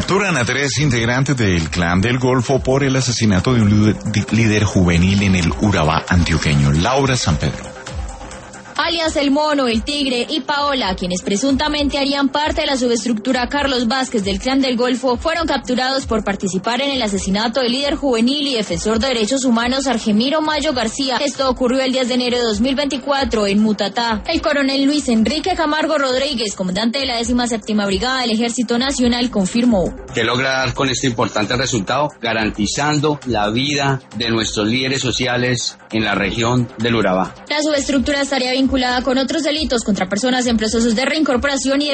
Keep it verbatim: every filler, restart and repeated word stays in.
Capturan a tres integrantes del Clan del Golfo por el asesinato de un líder juvenil en el Urabá antioqueño. Laura San Pedro. Alias El Mono, El Tigre y Paola, quienes presuntamente harían parte de la subestructura Carlos Vázquez del Clan del Golfo, fueron capturados por participar en el asesinato del líder juvenil y defensor de derechos humanos Argemiro Mayo García. Esto ocurrió el diez de enero de dos mil veinticuatro en Mutatá. El coronel Luis Enrique Camargo Rodríguez, comandante de la décima séptima Brigada del Ejército Nacional, confirmó que logra dar con este importante resultado, garantizando la vida de nuestros líderes sociales en la región del Urabá. La subestructura estaría vinculada con otros delitos contra personas en procesos de reincorporación y de